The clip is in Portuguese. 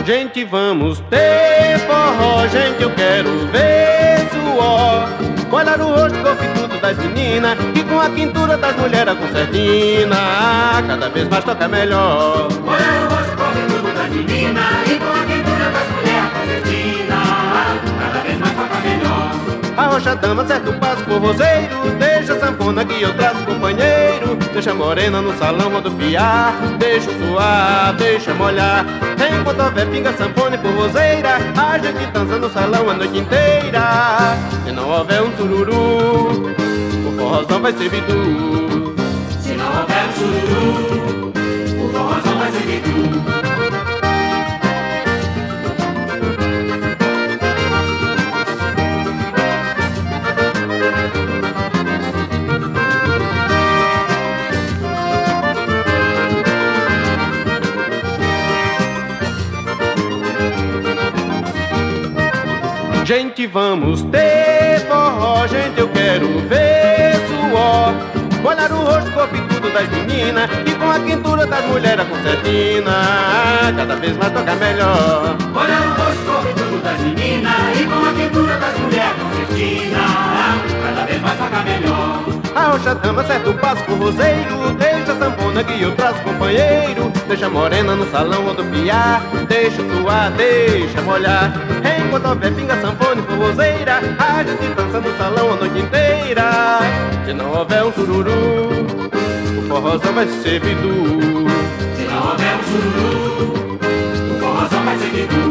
Gente, vamos ter forró, gente, eu quero ver suor. Olhar o rosto, corpo e tudo das meninas, e com a quintura das mulheres com sardina, cada vez mais toca melhor. Olhar o rosto, corpo e tudo das meninas, e com a quintura das mulheres com sardina, cada vez mais toca melhor. Arrocha dama, certo passo forrozeiro, deixa a sanfona que eu trago companheiro. Deixa a morena no salão rodopiar, deixa suar, deixa molhar. Enquanto houver pinga, sanfona e forrozeira, a gente dança no salão a noite inteira. Se não houver um sururu, o forrozão vai ser bidu. Se não houver um sururu, o forrozão vai ser bidu. Gente, vamos ter forró, gente, eu quero ver suor. Olhar o rosto, corpo e tudo das meninas, e com a quintura das mulheres com sardina, cada vez mais toca melhor. Olhar o rosto, corpo e tudo das meninas, e com a quintura das mulheres com sardina, cada vez mais toca melhor. Arrocha dama, certo passo forrozeiro, deixa a sanfona que eu trago companheiro. Deixa a morena no salão rodopiar, deixa suar, deixa molhar. Enquanto houver pinga, sanfona e forrozeira, a gente dança no salão a noite inteira. Se não houver um sururu, o forrozão vai ser bidu. Se não houver um sururu, o forrozão vai ser bidu.